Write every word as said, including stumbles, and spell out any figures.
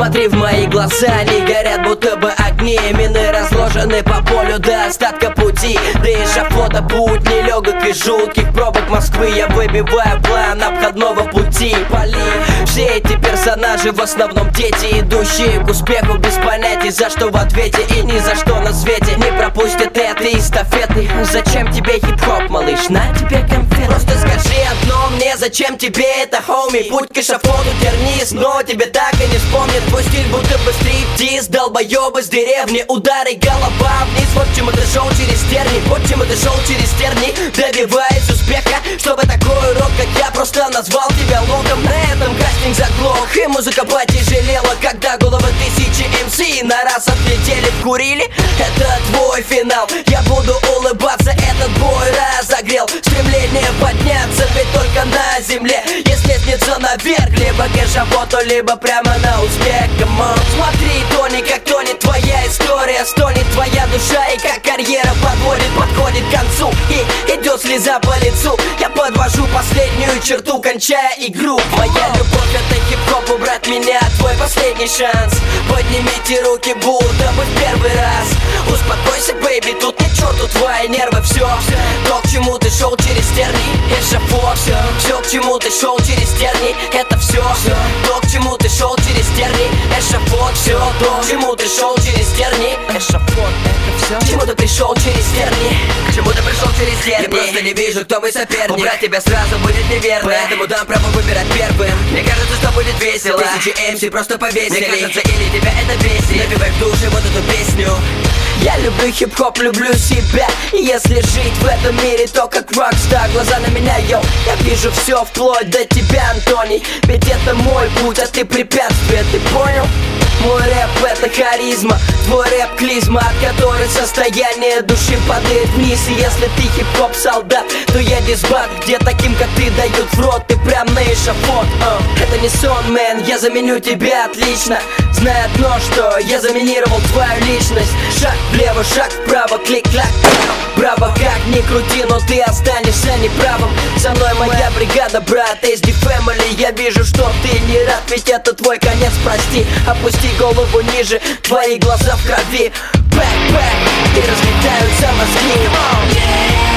Смотри в мои глаза, они горят будто бы огни. Мины разложены по полю до остатка пути. До эшафота путь нелегок и жутких пробок Москвы. Я выбиваю план обходного пути. Поли, все эти персонажи в основном дети, идущие к успеху без понятий, за что в ответе и ни за что на свете не пропустят этой эстафеты. Зачем тебе хип-хоп, малыш? На тебе конфет. Просто скажи одно мне, зачем тебе это, хоми? Путь к эшафоту тернист, но тебе так и не вспомнят. Твой стиль будто бы стриптиз, долбоёбы с деревни. Удары, голова вниз, вот чему ты шел через терни. Вот чему ты шел через терни, добиваясь успеха. Чтобы такой урод, как я, просто назвал тебя лохом. На этом кастинг заглох, и музыка потяжелела, когда головы тысячи эм си на раз отлетели, вкурили. Это твой финал, я буду улыбаться, этот бой разогрел стремление подняться, ведь только на земле есть лестница наверх, либо к эшафоту, либо прямо на успех. Камон, смотри, тонет, как тонет твоя история, стонет твоя душа, и как карьера подводит, подходит к концу, и идет слеза по лицу. Я подвожу последнюю черту, кончая игру. Моя любовь — это хип-хоп, убрать меня — твой последний шанс. Поднимите руки, будто бы в первый раз. Успокойся, бэйби, тут ни к черту твои нервы. Все, то, к чему ты шел через терни, эшафот. Все, все, к чему ты шел через терни, это все. То, к чему ты шел через терни, эшафот. Все, то, к чему ты шел через терни, эшафот. Это все, к чему ты пришел через терни, к чему ты пришел через терни. Я просто не вижу, кто мой соперник. Убрать тебя сразу будет неверно, поэтому дам право выбирать первым. Мне кажется, что будет весело. Тысячи эм си просто повесили. Мне кажется, или тебя это бесит. Набивай в душе вот эту песню. Я люблю хип-хоп, люблю себя. И если жить в этом мире, то как рокстар. Глаза на меня, йоу, я вижу все вплоть до тебя, Антоний. Ведь это мой путь, а ты препятствие, ты понял? Мой рэп — это харизма, твой рэп — клизма, от которой состояние души падает вниз. И если ты хип-хоп солдат, то я дисбат, где таким, как ты, дают в рот, ты прям на эшафот. uh. Это не сон, мэн, я заменю тебя отлично. Знай одно, что я заминировал твою личность. Шаг влево, шаг вправо, клик-клак. Браво, как ни крути, но ты останешься неправым. Со мной моя бригада, брат, эйч ди Family. Я вижу, что ты не рад, ведь это твой конец, прости. Опусти голову ниже, твои глаза в крови. Бэк-бэк, и разлетаются мозги.